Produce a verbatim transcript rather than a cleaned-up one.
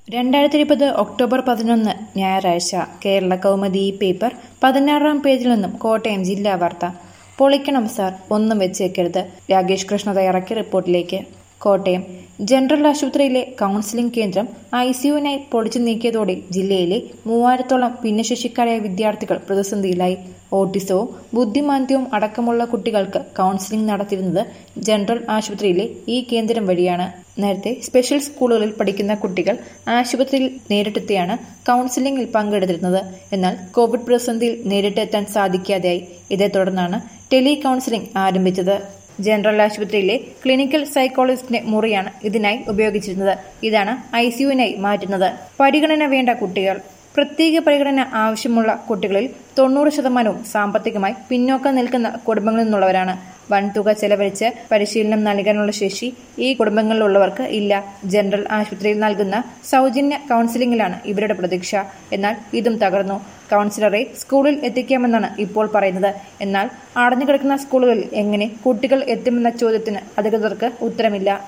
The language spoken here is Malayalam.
രണ്ടായിരത്തി ഇരുപത് ഒക്ടോബർ പതിനൊന്ന് ഞായറാഴ്ച കേരള കൗമുദി പേപ്പർ പതിനാറാം പേജിൽ നിന്നും കോട്ടയം ജില്ലാ വാർത്ത. പൊളിക്കണം സാർ, ഒന്നും വെച്ചേക്കരുത്. രാകേഷ് കൃഷ്ണ തയ്യാറാക്കിയ റിപ്പോർട്ടിലേക്ക്. കോട്ടയം ജനറൽ ആശുപത്രിയിലെ കൗൺസിലിംഗ് കേന്ദ്രം ഐ സിയുവിനായി പൊളിച്ചു നീക്കിയതോടെ ജില്ലയിലെ മൂവായിരത്തോളം ഭിന്നശേഷിക്കാരായ വിദ്യാർത്ഥികൾ പ്രതിസന്ധിയിലായി. ഓട്ടിസവും ബുദ്ധിമാന്ദ്യവും അടക്കമുള്ള കുട്ടികൾക്ക് കൗൺസിലിംഗ് നടത്തിയിരുന്നത് ജനറൽ ആശുപത്രിയിലെ ഈ കേന്ദ്രം വഴിയാണ്. നേരത്തെ സ്പെഷ്യൽ സ്കൂളുകളിൽ പഠിക്കുന്ന കുട്ടികൾ ആശുപത്രിയിൽ നേരിട്ടെത്തിയാണ് കൗൺസിലിംഗിൽ പങ്കെടുത്തിരുന്നത്. എന്നാൽ കോവിഡ് പ്രതിസന്ധിയിൽ നേരിട്ടെത്താൻ സാധിക്കാതെയായി. ഇതേ തുടർന്നാണ് ടെലി കൗൺസിലിംഗ് ആരംഭിച്ചത്. ജനറൽ ആശുപത്രിയിലെ ക്ലിനിക്കൽ സൈക്കോളജിസ്റ്റിന്റെ മുറിയാണ് ഇതിനായി ഉപയോഗിച്ചിരുന്നത്. ഇതാണ് ഐ സിയുവിനായി മാറ്റുന്നത്. പരിഗണന വേണ്ട കുട്ടികൾ. പ്രത്യേക പരിഗണന ആവശ്യമുള്ള കുട്ടികളിൽ തൊണ്ണൂറ് ശതമാനവും സാമ്പത്തികമായി പിന്നോക്കം നിൽക്കുന്ന കുടുംബങ്ങളിൽ നിന്നുള്ളവരാണ്. വൻതുക ചെലവഴിച്ച് പരിശീലനം നൽകാനുള്ള ശേഷി ഈ കുടുംബങ്ങളിലുള്ളവർക്ക് ഇല്ല. ജനറൽ ആശുപത്രിയിൽ നൽകുന്ന സൗജന്യ കൗൺസിലിംഗിലാണ് ഇവരുടെ പ്രതീക്ഷ. എന്നാൽ ഇതും തകർന്നു. കൗൺസിലറെ സ്കൂളിൽ എത്തിക്കാമെന്നാണ് ഇപ്പോൾ പറയുന്നത്. എന്നാൽ അടഞ്ഞുകിടക്കുന്ന സ്കൂളുകളിൽ എങ്ങനെ കുട്ടികൾ എത്തുമെന്ന ചോദ്യത്തിന് അധികൃതർക്ക് ഉത്തരമില്ല.